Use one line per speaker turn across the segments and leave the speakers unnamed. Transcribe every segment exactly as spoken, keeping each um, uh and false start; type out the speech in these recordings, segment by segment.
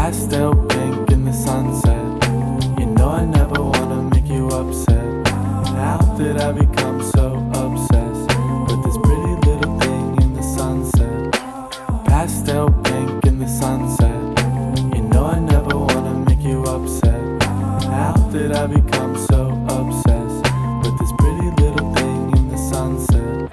Pastel pink in the sunset. You know I never wanna make you upset. How did I become so obsessed with this pretty little thing in the sunset? Pastel pink in the sunset. You know I never wanna make you upset. How did I become so obsessed with this pretty little thing in the sunset?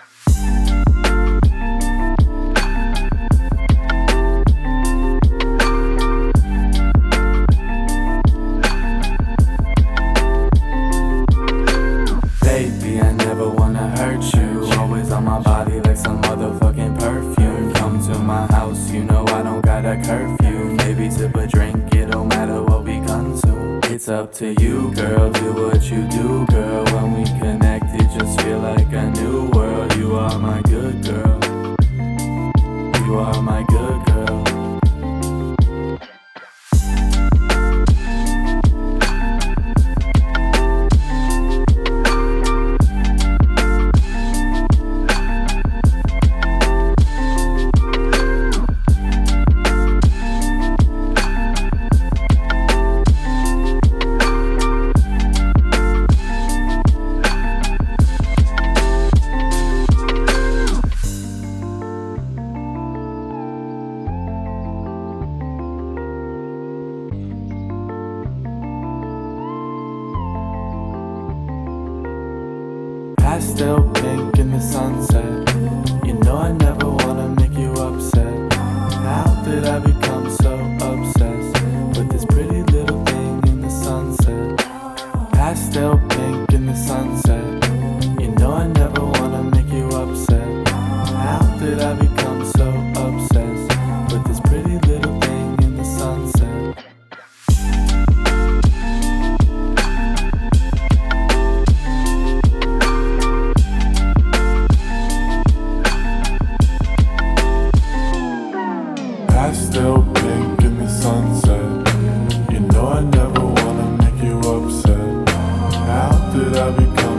Baby, I never wanna hurt you. Always on my body like some motherfucking perfume. Come to my house, you know I don't got a curfew. Maybe sip a drink, it don't matter what we consume. It's up to you, girl, do what you do, girl. When we connect, it just feel like a new world. You are my good girl. You are my good girl. Pastel pink in the sunset. You know I never wanna make you upset. How did I become so obsessed with this pretty little thing in the sunset? Pastel pink in the sunset. You know I never wanna make you upset. How did I become so obsessed with this pretty little thing in the sunset? Pastel pink in the sunset. You know I never wanna make you upset. How did I become